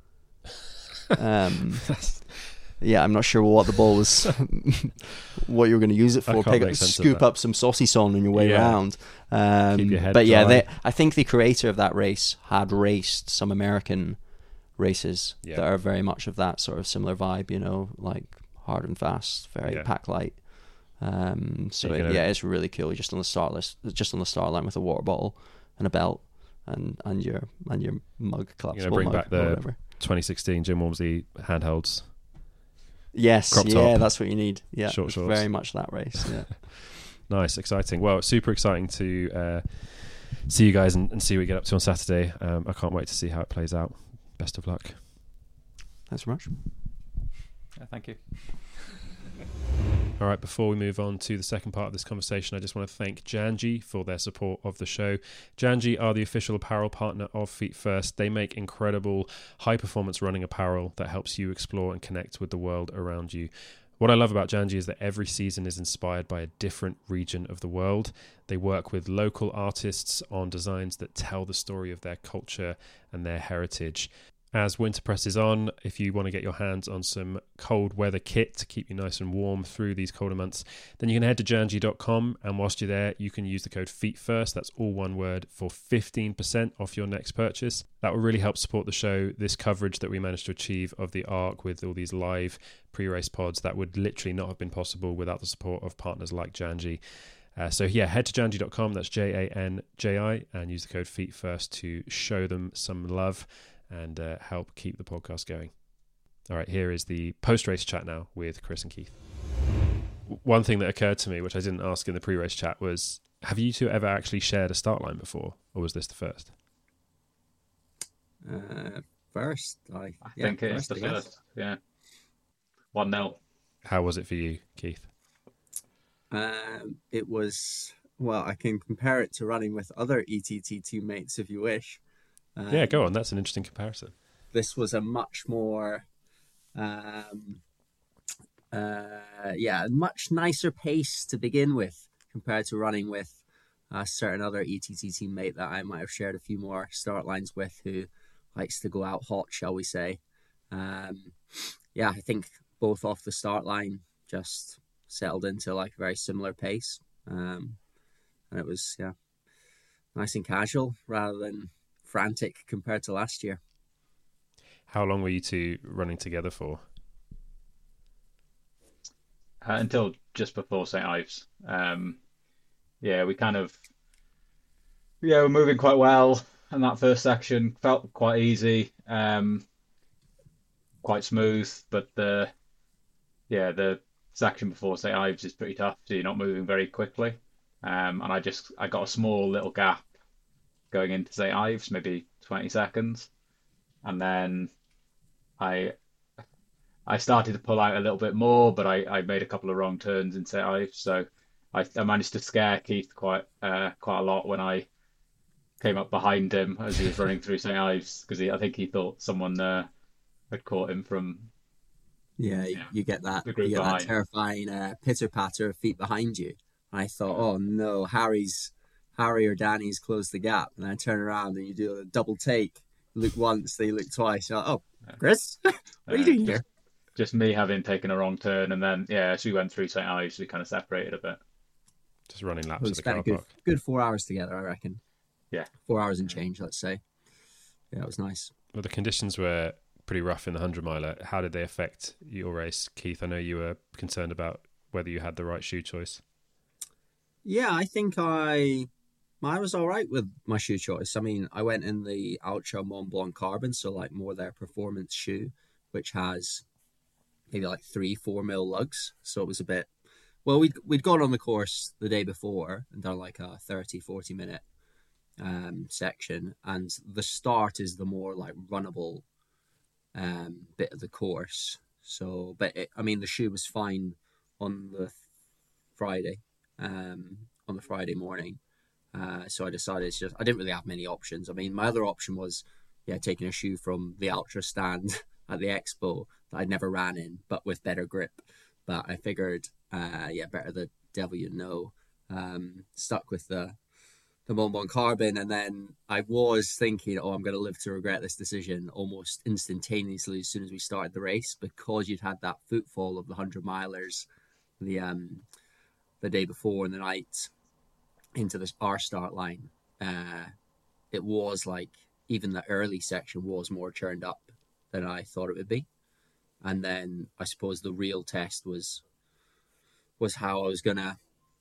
Um, yeah, I'm not sure what the bowl was, what you were going to use it I for. can't Pick make up, sense of scoop that. up some saucy on your way Yeah. around. Um, Keep your head but yeah, dry. they, I think the creator of that race had raced some American races Yeah. that are very much of that sort of similar vibe. You know, like hard and fast, very Yeah. pack light. Um, so You're it, gonna- yeah, it's really cool. You're just on the start list, just on the start line with a water bottle and a belt, and and your and your mug collapsible bring mug back or the- whatever. twenty sixteen Jim Walmsley handhelds. Yes, crop yeah, top, that's what you need. Yeah, short it's shorts. very much that race. Yeah, Nice, exciting. Well, super exciting to uh, see you guys and, and see what we get up to on Saturday. Um, I can't wait to see how it plays out. Best of luck. thanks very much. Yeah, thank you. All right, before we move on to the second part of this conversation, I just want to thank Janji for their support of the show. Janji are the official apparel partner of Feet First. They make incredible high-performance running apparel that helps you explore and connect with the world around you. What I love about Janji is that every season is inspired by a different region of the world. They work with local artists on designs that tell the story of their culture and their heritage. As winter presses on, if you want to get your hands on some cold weather kit to keep you nice and warm through these colder months, then you can head to janji dot com, and whilst you're there, you can use the code FEETFIRST, that's all one word, for fifteen percent off your next purchase. That will really help support the show, this coverage that we managed to achieve of the ARC with all these live pre-race pods that would literally not have been possible without the support of partners like Janji. Uh, so yeah, head to janji dot com, that's J A N J I, and use the code FEETFIRST to show them some love and uh, help keep the podcast going. All right, here is the post-race chat now with Chris and Keith. One thing that occurred to me, which I didn't ask in the pre-race chat, was have you two ever actually shared a start line before, or was this the first? Uh, first, I, I yeah, think it's first, the I guess. first. Yeah, one nil. How was it for you, Keith? Um, it was, well, I can compare it to running with other E T T teammates if you wish. Um, Yeah, go on. That's an interesting comparison. This was a much more, um, uh, yeah, a much nicer pace to begin with compared to running with a certain other E T T teammate that I might have shared a few more start lines with, who likes to go out hot, shall we say. Um, yeah, I think both off the start line just settled into like a very similar pace. Um, and it was, yeah, nice and casual rather than frantic compared to last year. How long were you two running together for? Uh, until just before Saint Ives. Um, yeah, we kind of yeah we're moving quite well, and that first section felt quite easy, um, quite smooth. But the yeah the section before Saint Ives is pretty tough, so you're not moving very quickly. Um, and I just I got a small little gap going into Saint Ives, maybe twenty seconds, and then I I started to pull out a little bit more, but I, I made a couple of wrong turns in Saint Ives, so I, I managed to scare Keith quite uh, quite a lot when I came up behind him as he was running through Saint Ives, because I think he thought someone uh, had caught him from Yeah, you, Yeah. you get that The you group get that behind. terrifying uh, pitter patter of feet behind you. And I thought, oh no, Harry's Harry or Danny's closed the gap. And I turn around and you do a double take. You look once, then you look twice. You're like, oh, Chris, what are you uh, doing just, here? just me having taken a wrong turn, and then yeah, as we went through Saint Ives, we kind of separated a bit. Just running laps We at the spent car a good, park. good four hours together, I reckon. Yeah. Four hours and change, let's say. Yeah, it was nice. Well, the conditions were pretty rough in the hundred miler. How did they affect your race, Keith? I know you were concerned about whether you had the right shoe choice. Yeah, I think I I was all right with my shoe choice. I mean, I went in the Ultra Mont Blanc Carbon, so like more their performance shoe, which has maybe like three, four mil lugs. So it was a bit, well, we'd, we'd gone on the course the day before and done like a thirty, forty minute um, section. And the start is the more like runnable um, bit of the course. So, but it, I mean, the shoe was fine on the Friday, um, on the Friday morning. Uh, so I decided it's just, I didn't really have many options. I mean, my other option was, yeah, taking a shoe from the Ultra stand at the Expo that I'd never ran in, but with better grip. But I figured, uh, yeah, better the devil you know. Um, stuck with the the Mont Blanc Carbon, and then I was thinking, oh, I'm going to live to regret this decision almost instantaneously as soon as we started the race, because you'd had that footfall of the hundred milers the um the day before and the night into this our start line. Uh, it was like even the early section was more churned up than I thought it would be. And then I suppose the real test was was how I was gonna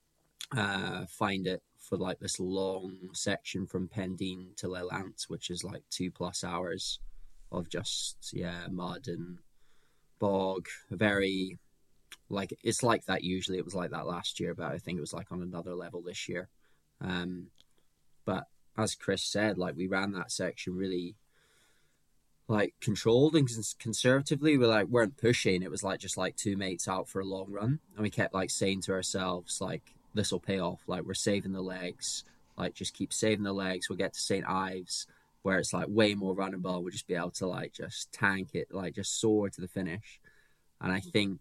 uh, find it for like this long section from Pendine to Les Lances, which is like two plus hours of just yeah mud and bog. Very like it's like that usually. It was like that last year, but I think it was like on another level this year. Um, but as Chris said, like we ran that section really like controlled and cons- conservatively. We like weren't pushing. It was like just like two mates out for a long run, and we kept like saying to ourselves like, "This will pay off. Like we're saving the legs. Like just keep saving the legs. We'll get to Saint Ives where it's like way more runnable. We'll just be able to like just tank it, like just soar to the finish." And I think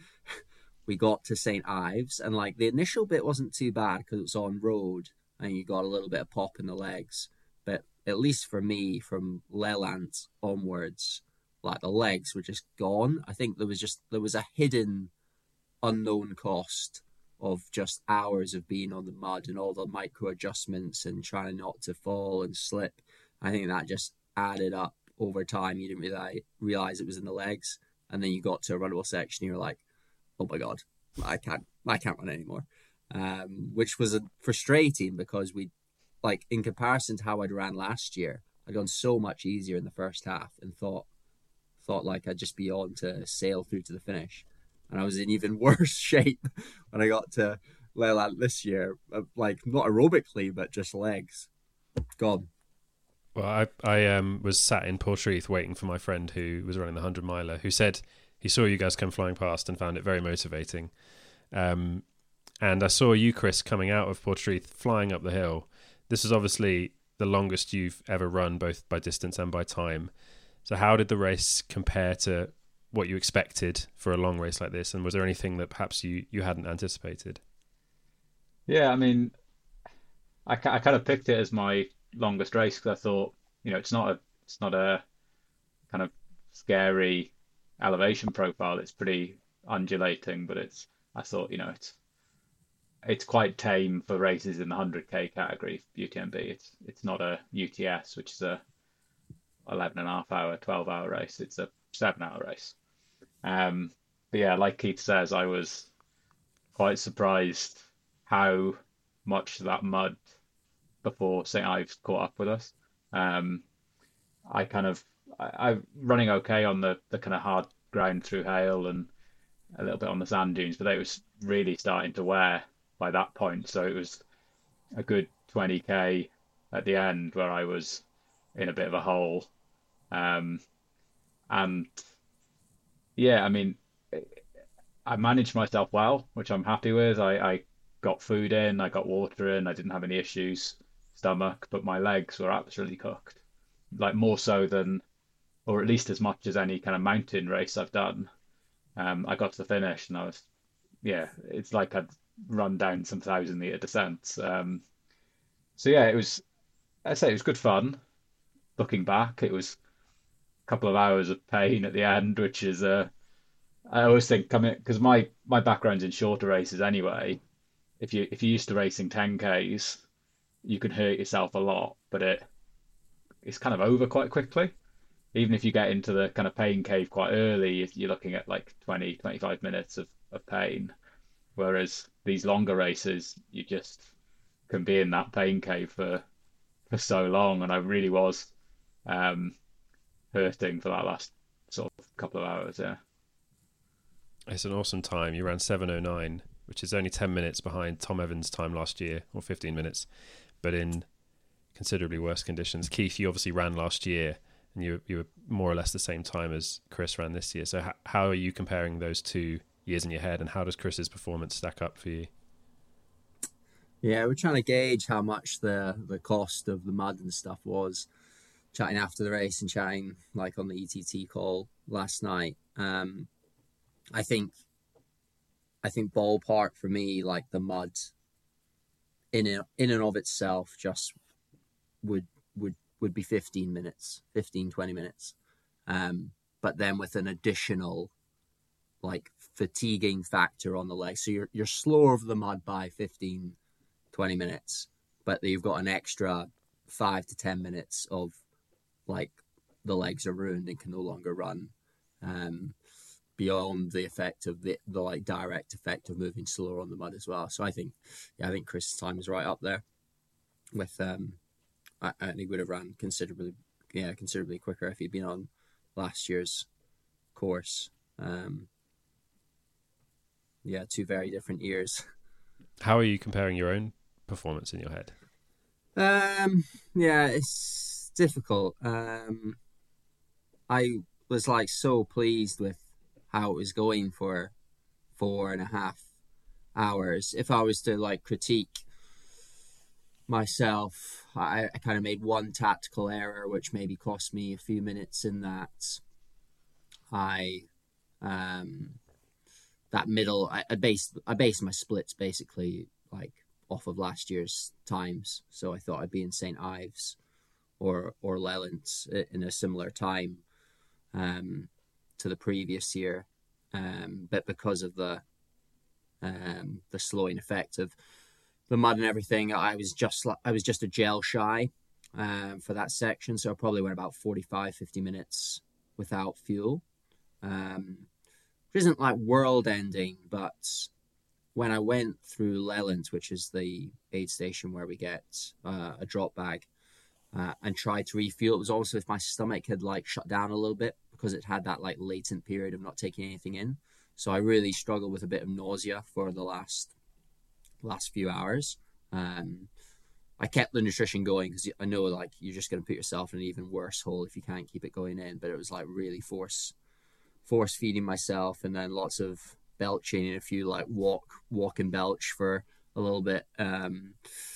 we got to Saint Ives, and like the initial bit wasn't too bad because it was on road and you got a little bit of pop in the legs. But at least for me, from Leland onwards, like the legs were just gone. I think there was just there was a hidden unknown cost of just hours of being on the mud and all the micro adjustments and trying not to fall and slip. I think that just added up over time. You didn't really realize it was in the legs, and then you got to a runnable section. You were like, "Oh my god, I can't, I can't run anymore," um, which was a, frustrating because we, like, in comparison to how I'd ran last year, I'd gone so much easier in the first half and thought, thought like I'd just be on to sail through to the finish, and I was in even worse shape when I got to Leyland this year, like not aerobically but just legs gone. Well, I I um was sat in Portreath waiting for my friend who was running the hundred miler, who said he saw you guys come flying past and found it very motivating. Um, and I saw you, Chris, coming out of Portreath, flying up the hill. This is obviously the longest you've ever run, both by distance and by time. So how did the race compare to what you expected for a long race like this? And was there anything that perhaps you, you hadn't anticipated? Yeah, I mean, I, I kind of picked it as my longest race because I thought, you know, it's not a it's not a kind of scary elevation profile. It's pretty undulating, but it's I thought, you know, it's it's quite tame for races in the one hundred k category, U T M B. It's it's not a U T S, which is a eleven and a half hour, twelve hour race. It's a seven hour race. Um, but yeah, like Keith says, I was quite surprised how much that mud before Saint Ives caught up with us. Um, I kind of I, I'm running okay on the the kind of hard ground through hail and a little bit on the sand dunes, but it was really starting to wear by that point. So it was a good twenty k at the end where I was in a bit of a hole. Um, and yeah, I mean, I managed myself well, which I'm happy with. I, I got food in, I got water in, I didn't have any issues, stomach, but my legs were absolutely cooked. Like more so than, or at least as much as any kind of mountain race I've done. Um, I got to the finish and I was, yeah, it's like I'd run down some thousand meter descents. Um, so yeah, it was, I'd say it was good fun. Looking back, it was a couple of hours of pain at the end, which is, uh, I always think coming, because my, my background's in shorter races anyway. If you, if you're used to racing ten Ks, you can hurt yourself a lot, but it, it's kind of over quite quickly. Even if you get into the kind of pain cave quite early, you're looking at like twenty, twenty-five minutes of, of pain. Whereas these longer races, you just can be in that pain cave for for so long. And I really was um, hurting for that last sort of couple of hours, yeah. It's an awesome time. You ran seven oh nine, which is only ten minutes behind Tom Evans' time last year, or fifteen minutes, but in considerably worse conditions. Keith, you obviously ran last year, and you you were more or less the same time as Chris ran this year. So h- how are you comparing those two years in your head, and how does Chris's performance stack up for you? Yeah, we're trying to gauge how much the the cost of the mud and stuff was. Chatting after the race and chatting like on the E T T call last night. Um, I think, I think ballpark for me, like the mud in a, in and of itself just would would would be fifteen minutes, fifteen, twenty minutes. Um, but then with an additional like fatiguing factor on the leg. So you're, you're slower over the mud by fifteen, twenty minutes, but you've got an extra five to ten minutes of like the legs are ruined and can no longer run. Um, beyond the effect of the, the like direct effect of moving slower on the mud as well. So I think, yeah, I think Chris's time is right up there with, um, I, I think he would have run considerably, yeah, considerably quicker if he'd been on last year's course. Um, yeah, two very different years. How are you comparing your own performance in your head? Um, yeah, it's difficult. Um, I was like so pleased with how it was going for four and a half hours. If I was to like critique myself, I, I kind of made one tactical error, which maybe cost me a few minutes in that I, um, that middle, I, I based, I based my splits basically like off of last year's times. So I thought I'd be in Saint Ives or, or Leyland in a similar time, um, to the previous year. Um, but because of the, um, the slowing effect of the mud and everything, I was just I was just a gel shy um, for that section, so I probably went about forty-five, fifty minutes without fuel, um, which isn't like world ending, but when I went through Leyland, which is the aid station where we get uh, a drop bag, uh, and tried to refuel, it was also if my stomach had like shut down a little bit because it had that like latent period of not taking anything in. So I really struggled with a bit of nausea for the last last few hours. Um, I kept the nutrition going because I know like you're just going to put yourself in an even worse hole if you can't keep it going in. But it was like really force force feeding myself, and then lots of belching and a few like walk walk and belch for a little bit. Um,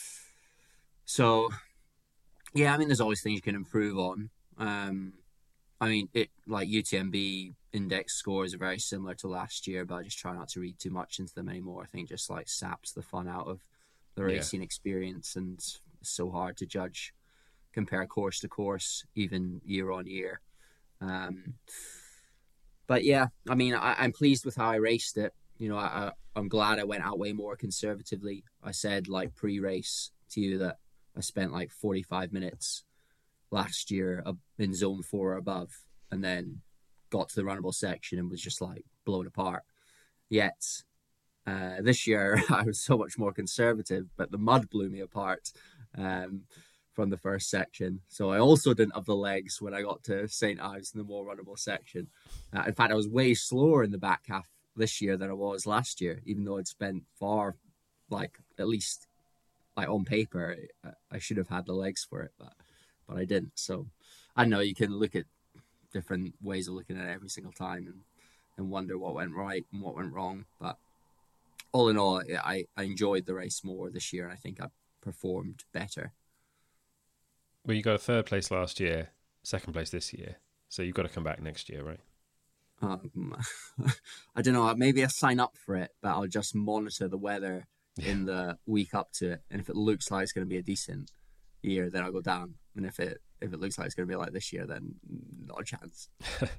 so yeah, I mean, there's always things you can improve on. Um, I mean, it like U T M B index scores are very similar to last year, but I just try not to read too much into them anymore. I think it just like saps the fun out of the racing yeah. experience, and it's so hard to judge, compare course to course, even year on year. Um, but yeah, I mean, I, I'm pleased with how I raced it. You know, I, I'm glad I went out way more conservatively. I said like pre-race to you that I spent like forty-five minutes last year in zone four or above, and then got to the runnable section and was just like blown apart. Yet uh, this year I was so much more conservative, but the mud blew me apart um, from the first section. So I also didn't have the legs when I got to Saint Ives in the more runnable section. Uh, in fact, I was way slower in the back half this year than I was last year, even though I'd spent far, like at least like on paper, I should have had the legs for it, but but I didn't. So I know you can look at different ways of looking at it every single time and, and wonder what went right and what went wrong. But all in all, I, I enjoyed the race more this year, and I think I performed better. Well, you got a third place last year, second place this year, so you've got to come back next year, right? Um, I don't know, maybe I sign up for it, but I'll just monitor the weather yeah. in the week up to it, and if it looks like it's going to be a decent year, then I'll go down, and if it if it looks like it's going to be like this year, then not a chance.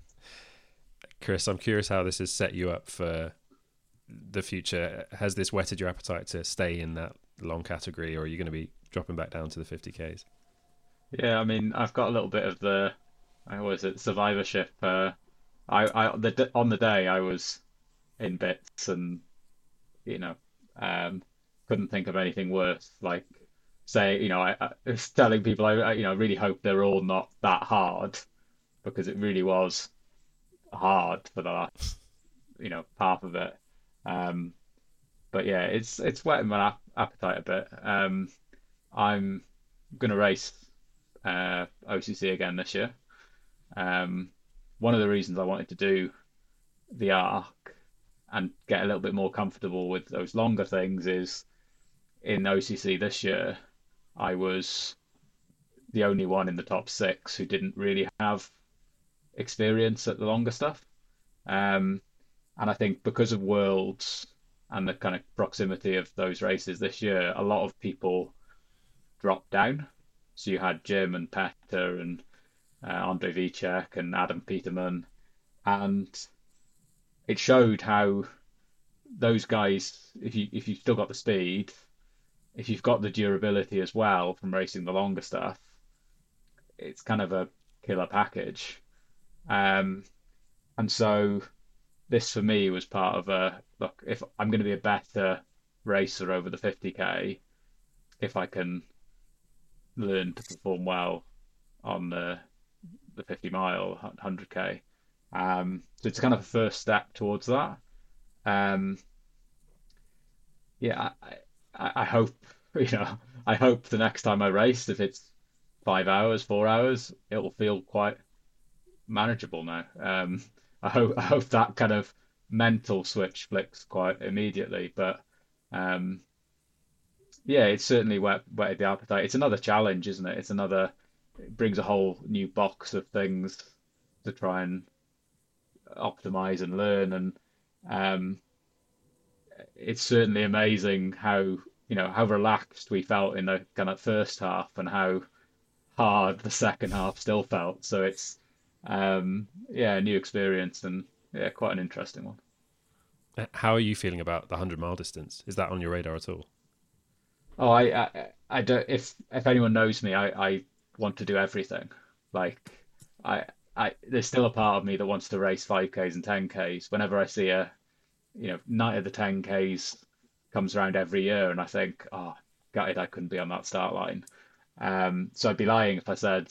Chris, I'm curious how this has set you up for the future. Has this whetted your appetite to stay in that long category, or are you going to be dropping back down to the fifty Ks? Yeah, I mean, I've got a little bit of the, I was it survivorship. Uh, I, I the on the day I was in bits, and you know, um, couldn't think of anything worse. Like, say, you know, I, I was telling people, I, I, you know, really hope they're all not that hard, because it really was hard for the last, you know, half of it. Um, but yeah, it's it's whetting my ap- appetite a bit. Um, I'm gonna race uh, O C C again this year. Um, one of the reasons I wanted to do the Arc and get a little bit more comfortable with those longer things is in O C C this year, I was the only one in the top six who didn't really have experience at the longer stuff. Um, and I think because of Worlds and the kind of proximity of those races this year, a lot of people dropped down. So you had Jim and Petter and uh, Andre Vicek and Adam Peterman, and it showed how those guys, if you if you've still got the speed, if you've got the durability as well from racing the longer stuff, it's kind of a killer package. Um, and so this for me was part of a look. If I'm going to be a better racer over the fifty K, if I can learn to perform well on the the fifty mile, one hundred K. Um, so it's kind of a first step towards that. Um, yeah, I, I, I hope, you know, I hope the next time I race, if it's five hours, four hours, it will feel quite manageable now. Um, I hope I hope that kind of mental switch flicks quite immediately. But um, yeah, it's certainly whet, whetted the appetite. It's another challenge, isn't it? It's another, it brings a whole new box of things to try and optimize and learn. And um, it's certainly amazing how, you know, how relaxed we felt in the kind of first half and how hard the second half still felt. So it's um, yeah, a new experience and yeah, quite an interesting one. How are you feeling about the hundred mile distance? Is that on your radar at all? Oh, I, I, I don't. If if anyone knows me, I, I want to do everything. Like, I, I, there's still a part of me that wants to race five Ks and ten Ks. Whenever I see a, you know, night of the ten Ks comes around every year, and I think, oh, gutted I couldn't be on that start line. Um, so I'd be lying if I said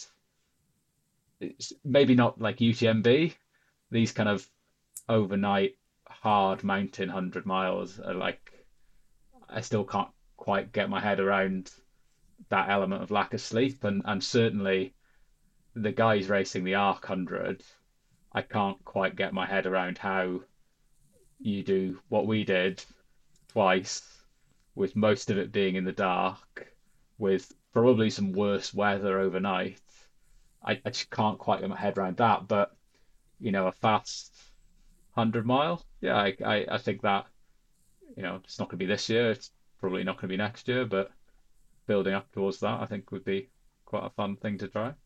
it's maybe not like U T M B. These kind of overnight hard mountain hundred miles are like, I still can't quite get my head around that element of lack of sleep, and and certainly the guys racing the Arc one hundred, I can't quite get my head around how you do what we did twice, with most of it being in the dark, with probably some worse weather overnight. I, I just can't quite get my head around that. But you know, a fast hundred mile, yeah, I, I I think that, you know, it's not going to be this year. It's probably not going to be next year, but building up towards that, I think would be quite a fun thing to try.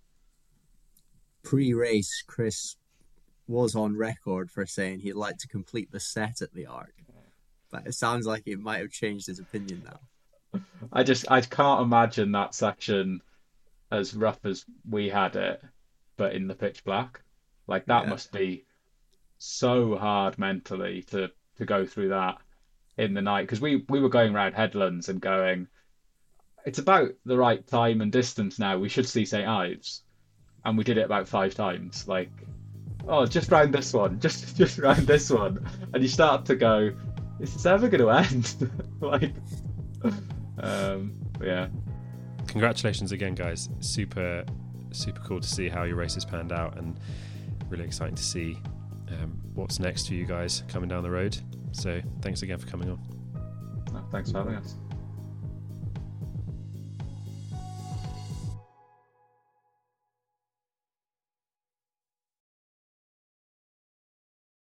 Pre-race, Chris was on record for saying he'd like to complete the set at the Arc, but it sounds like he might have changed his opinion now. I just I can't imagine that section as rough as we had it, but in the pitch black. Like that Yeah. must be so hard mentally to to go through that in the night, because we we were going around headlands and going, it's about the right time and distance now. We should see Saint Ives, and we did it about five times. Like, oh, just round this one, just just round this one, and you start to go, is this ever going to end? Like, um, yeah. Congratulations again, guys. Super, super cool to see how your races panned out, and really exciting to see um, what's next for you guys coming down the road. So thanks again for coming on. Thanks for having us.